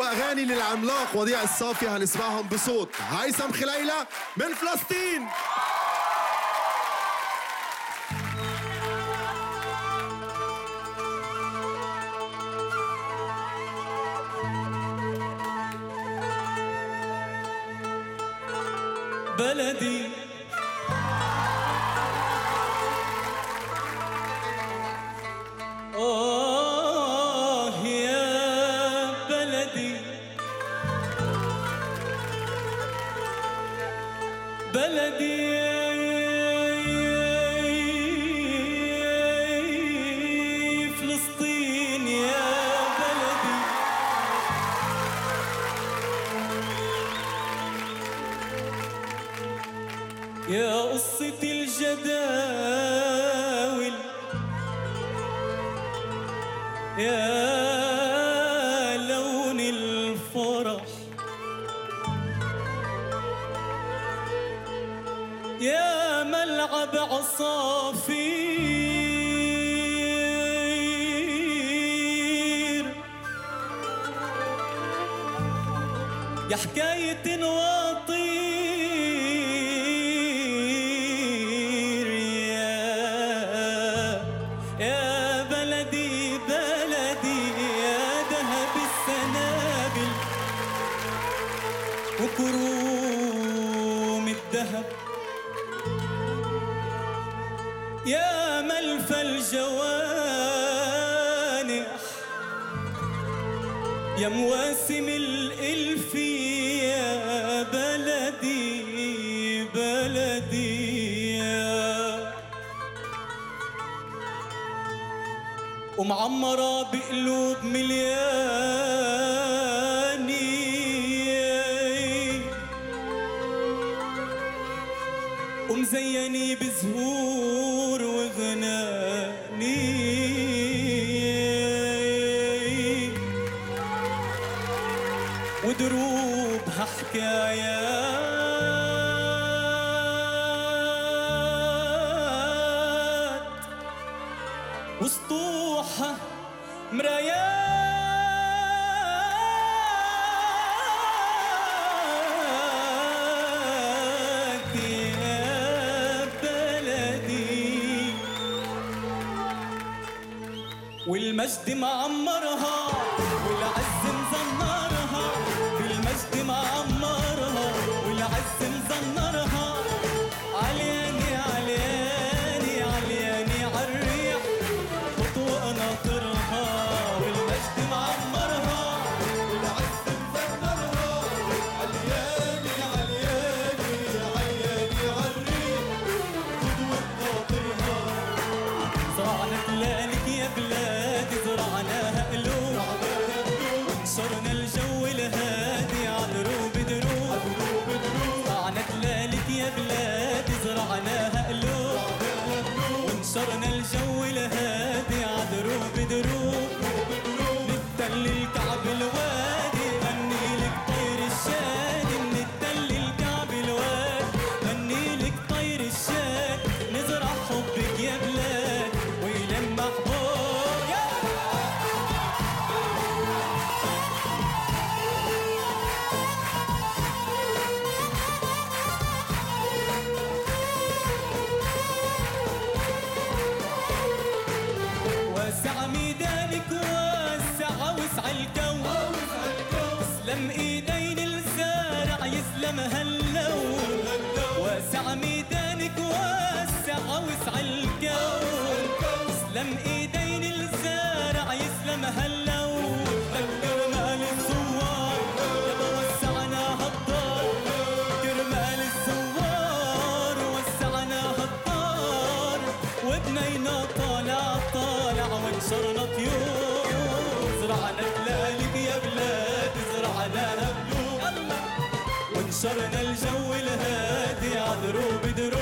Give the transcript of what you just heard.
وأغاني للعملاق وديع الصافي هنسمعهم بصوت هيثم خليلة من فلسطين. بلدي يا بلدي بلدي فلسطين يا بلدي يا قصة الجداول يا لون الفرح يا ملعب عصافير يا حكاية وطير يا بلدي بلدي يا دهب السنابل وكروم الذهب يا ملفى الجوانح يا مواسم الإلف يا بلدي بلدي يا ومعمرة بقلوب ملياني ومزيني بزهور وغناني ودروبها حكايات وسطوحها مرايات يا بلدي والمجد معمرها والعز مزنرها بالمجد معمرها والعز مزنرها علياني علياني علياني عالريح خطوة ناطرها بالمجد معمرها والعز مزنرها علياني علياني علياني عالريح خطوة ناطرها زرعنا تلالك يا بلادي زرعناها قلوب ونشرنا الجو الهادي عدروب دروب زرعنا تلالك يا بلادي زرعناها قلوب ونشرنا الجو الهادي عدروب دروب نتل الكعب الوادي غني لك طير الشادي نتل الكعب الوادي غني لك طير الشادي نزرع حبك يا بلاد ويلم محبوب واسع ميدانك واسع وسع الكون اسلم ايدين الزارع يسلم هاللون واسع ميدانك واسع وسع الكون اسلم ايدين الزارع يسلم هاللون كرمال الزوار يابا وسعنا هالدار كرمال الزوار وسعنا هالدار وبنينا طالع طالع ونشرنا طيور زرعنا تلالك يا بلاد زرعناها بلوم ونشرنا الجو الهادي عدروب دروب